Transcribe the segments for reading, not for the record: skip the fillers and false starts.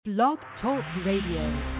Blog Talk Radio.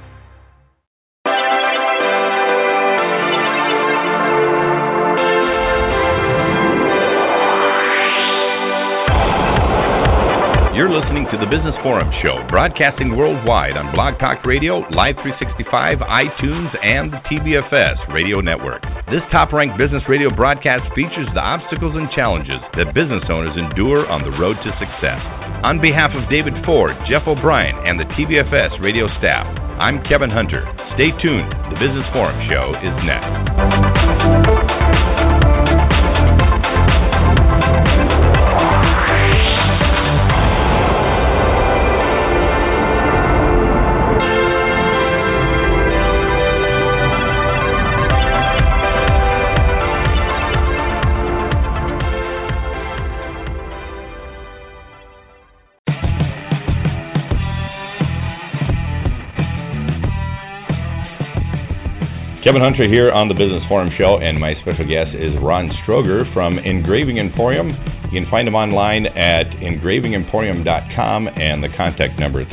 You're listening to the Business Forum Show, broadcasting worldwide on Blog Talk Radio, Live 365, iTunes, and the TBFS Radio Network. This top-ranked business radio broadcast features the obstacles and challenges that business owners endure on the road to success. On behalf of David Ford, Jeff O'Brien, and the TBFS radio staff, I'm Kevin Hunter. Stay tuned. The Business Forum Show is next. Kevin Hunter here on the Business Forum Show, and my special guest is Ron Stroger from Engraving Emporium. You can find him online at engravingemporium.com, and the contact number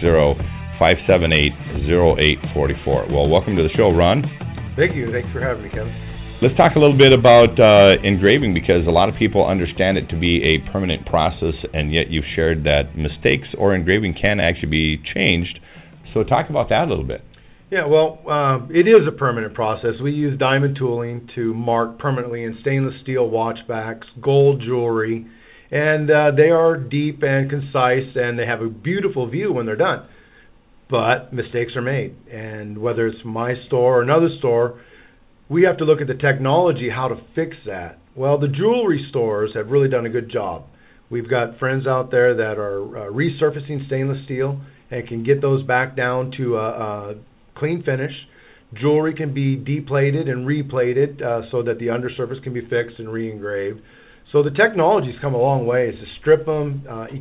360-578-0844. Well, welcome to the show, Ron. Thank you. Thanks for having me, Kevin. Let's talk a little bit about engraving, because a lot of people understand it to be a permanent process, and yet you've shared that mistakes or engraving can actually be changed. So talk about that a little bit. Yeah, well, it is a permanent process. We use diamond tooling to mark permanently in stainless steel watchbacks, gold jewelry, and they are deep and concise, and they have a beautiful view when they're done. But mistakes are made, and whether it's my store or another store, we have to look at the technology, how to fix that. Well, the jewelry stores have really done a good job. We've got friends out there that are resurfacing stainless steel and can get those back down to a clean finish. Jewelry can be deplated and replated so that the undersurface can be fixed and re-engraved. So the technology's come a long way to strip them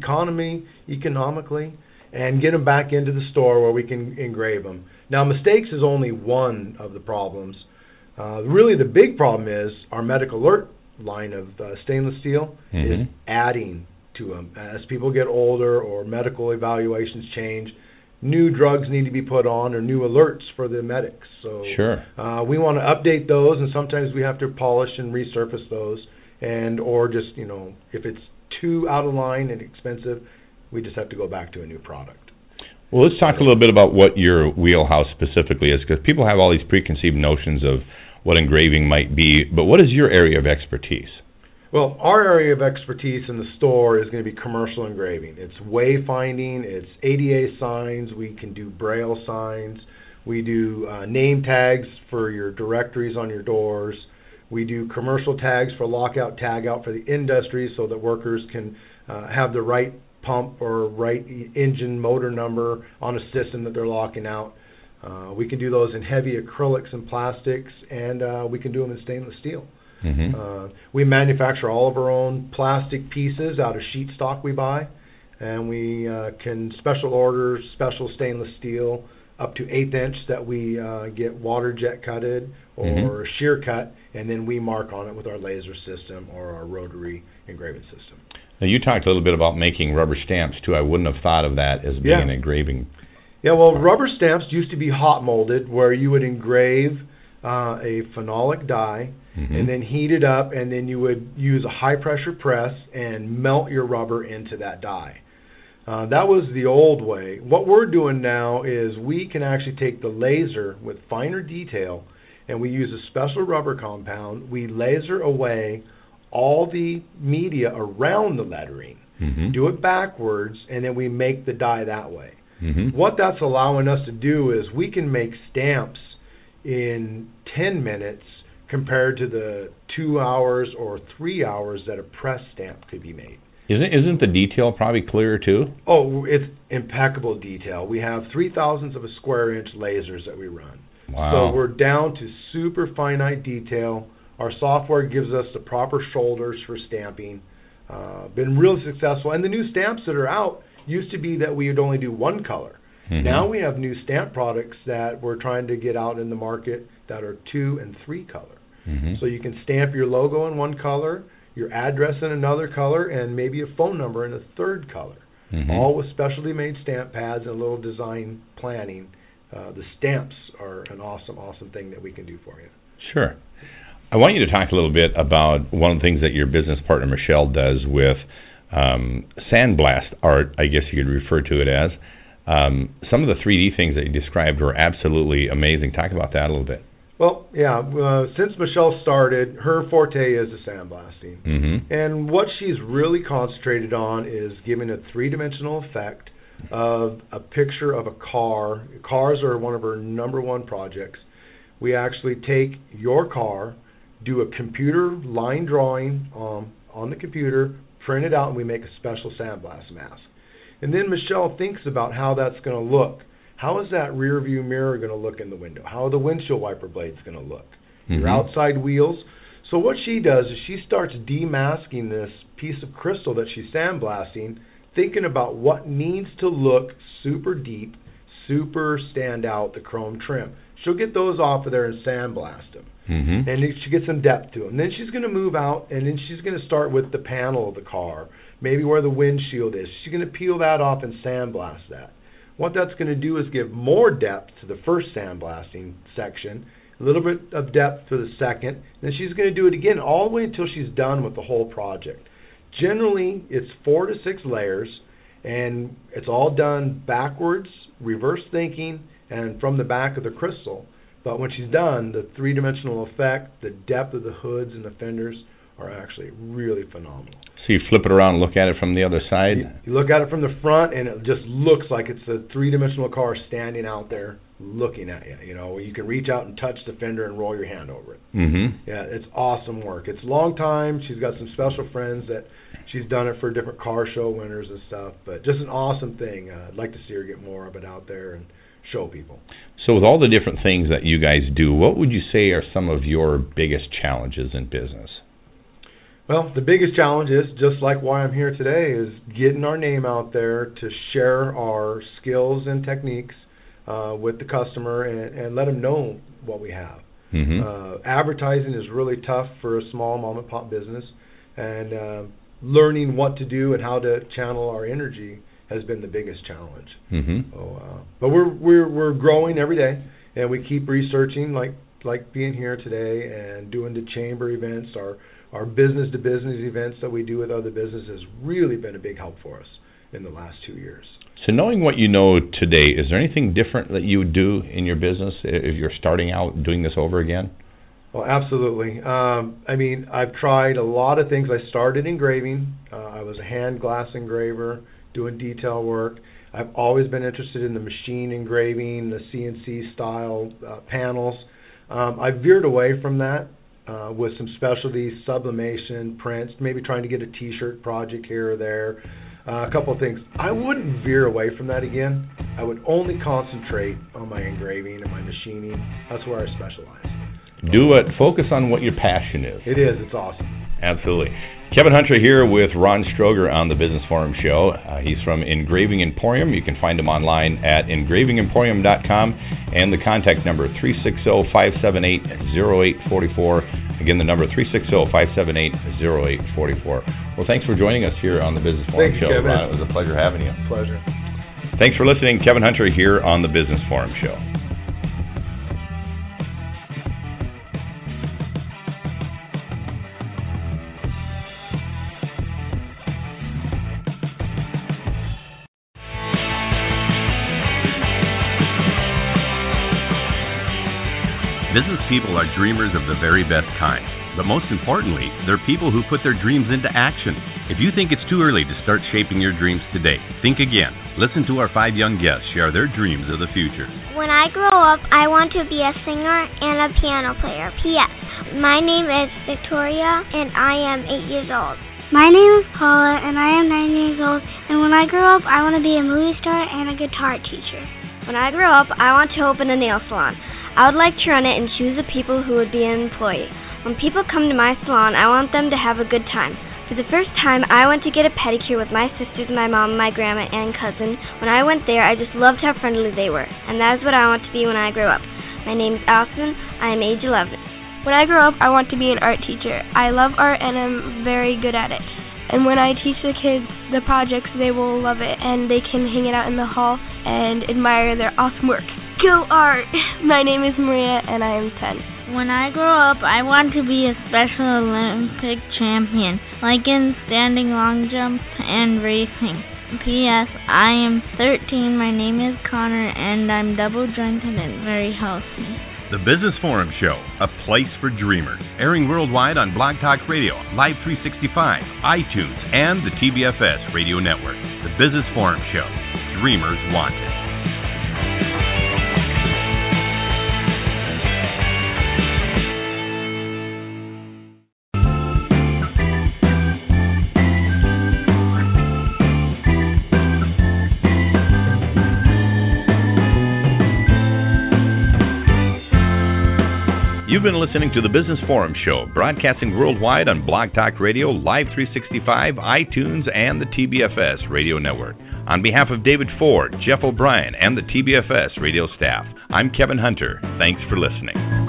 economically, and get them back into the store where we can engrave them. Now, mistakes is only one of the problems. Really, the big problem is our Medical Alert line of stainless steel is adding to them. As people get older or medical evaluations change, new drugs need to be put on or new alerts for the medics. So sure. We want to update those, and sometimes we have to polish and resurface those, and or just, if it's too out of line and expensive, we just have to go back to a new product. Well, let's talk a little bit about what your wheelhouse specifically is, because people have all these preconceived notions of what engraving might be, but what is your area of expertise? Well, our area of expertise in the store is going to be commercial engraving. It's wayfinding, it's ADA signs, we can do Braille signs, we do name tags for your directories on your doors, we do commercial tags for lockout, tagout for the industry so that workers can have the right pump or right engine motor number on a system that they're locking out. We can do those in heavy acrylics and plastics, and we can do them in stainless steel. We manufacture all of our own plastic pieces out of sheet stock we buy, and we can special order special stainless steel up to 1/8 inch that we get water jet cutted or shear cut, and then we mark on it with our laser system or our rotary engraving system. Now, you talked a little bit about making rubber stamps too. I wouldn't have thought of that as being an engraving. Yeah, well, rubber stamps used to be hot molded, where you would engrave a phenolic dye and then heat it up, and then you would use a high-pressure press and melt your rubber into that dye. That was the old way. What we're doing now is we can actually take the laser with finer detail, and we use a special rubber compound. We laser away all the media around the lettering, do it backwards, and then we make the dye that way. What that's allowing us to do is we can make stamps in 10 minutes compared to the 2 hours or 3 hours that a press stamp could be made. Isn't the detail probably clearer too? Oh, it's impeccable detail. We have 0.003 of a square inch lasers that we run. Wow. So we're down to super finite detail. Our software gives us the proper shoulders for stamping. Been real successful. And the new stamps that are out used to be that we would only do one color. Now we have new stamp products that we're trying to get out in the market that are 2 and 3 color. So you can stamp your logo in one color, your address in another color, and maybe a phone number in a third color. all with specialty made stamp pads and a little design planning. The stamps are an awesome, awesome thing that we can do for you. Sure. I want you to talk a little bit about one of the things that your business partner Michelle does with sandblast art, I guess you could refer to it as. Some of the 3D things that you described were absolutely amazing. Talk about that a little bit. Well, yeah, since Michelle started, her forte is the sandblasting. And what she's really concentrated on is giving a three-dimensional effect of a picture of a car. Cars are one of her number one projects. We actually take your car, do a computer line drawing on the computer, print it out, and we make a special sandblast mask. And then Michelle thinks about how that's going to look. How is that rear view mirror going to look in the window? How are the windshield wiper blades going to look? Your outside wheels? So what she does is she starts demasking this piece of crystal that she's sandblasting, thinking about what needs to look super deep, super stand out, the chrome trim. She'll get those off of there and sandblast them. And she gets some depth to them. Then she's going to move out, and then she's going to start with the panel of the car, maybe where the windshield is. She's going to peel that off and sandblast that. What that's going to do is give more depth to the first sandblasting section, a little bit of depth to the second, and then she's going to do it again all the way until she's done with the whole project. Generally, it's 4 to 6 layers, and it's all done backwards, reverse thinking, and from the back of the crystal. But when she's done, the three-dimensional effect, the depth of the hoods and the fenders are actually really phenomenal. So you flip it around and look at it from the other side? You look at it from the front, and it just looks like it's a three-dimensional car standing out there looking at you. You know, you can reach out and touch the fender and roll your hand over it. Yeah, it's awesome work. It's a long time. She's got some special friends that she's done it for different car show winners and stuff, but just an awesome thing. I'd like to see her get more of it out there and show people. So with all the different things that you guys do, what would you say are some of your biggest challenges in business? Well, the biggest challenge is, just like why I'm here today, is getting our name out there to share our skills and techniques with the customer and let them know what we have. Advertising is really tough for a small mom-and-pop business, and learning what to do and how to channel our energy has been the biggest challenge. But we're growing every day, and we keep researching, like being here today and doing the chamber events. Our business-to-business events that we do with other businesses has really been a big help for us in the last 2 years. So knowing what you know today, is there anything different that you would do in your business if you're starting out doing this over again? Well, absolutely. I mean, I've tried a lot of things. I started engraving. I was a hand glass engraver, doing detail work. I've always been interested in the machine engraving, the CNC style panels. I veered away from that with some specialty sublimation prints, maybe trying to get a t-shirt project here or there. A couple of things. I wouldn't veer away from that again. I would only concentrate on my engraving and my machining. That's where I specialize. Do it. Focus on what your passion is. It is. It's awesome. Absolutely. Kevin Hunter here with Ron Stroger on the Business Forum Show. He's from Engraving Emporium. You can find him online at engravingemporium.com, and the contact number 360-578-0844. Again, the number 360-578-0844. Well, thanks for joining us here on the Business Forum Show, Kevin. Ron. It was a pleasure having you. Pleasure. Thanks for listening. Kevin Hunter here on the Business Forum Show. Business people are dreamers of the very best kind. But most importantly, they're people who put their dreams into action. If you think it's too early to start shaping your dreams today, think again. Listen to our 5 young guests share their dreams of the future. When I grow up, I want to be a singer and a piano player. P.S. My name is Victoria, and I am 8 years old. My name is Paula, and I am 9 years old. And when I grow up, I want to be a movie star and a guitar teacher. When I grow up, I want to open a nail salon. I would like to run it and choose the people who would be an employee. When people come to my salon, I want them to have a good time. For the first time, I went to get a pedicure with my sisters, my mom, my grandma, and cousin. When I went there, I just loved how friendly they were, and that is what I want to be when I grow up. My name is Allison. I am age 11. When I grow up, I want to be an art teacher. I love art, and I'm very good at it. And when I teach the kids the projects, they will love it, and they can hang it out in the hall and admire their awesome work. Go art! My name is Maria, and I am 10. When I grow up, I want to be a Special Olympic champion, like in standing long jump and racing. P.S. I am 13, my name is Connor, and I'm double-jointed and very healthy. The Business Forum Show, a place for dreamers, airing worldwide on Blog Talk Radio, Live 365, iTunes, and the TBFS Radio Network. The Business Forum Show, Dreamers Wanted. You've been listening to the Business Forum Show, broadcasting worldwide on Blog Talk Radio, Live 365, iTunes, and the TBFS Radio Network. On behalf of David Ford, Jeff O'Brien, and the TBFS radio staff, I'm Kevin Hunter. Thanks for listening.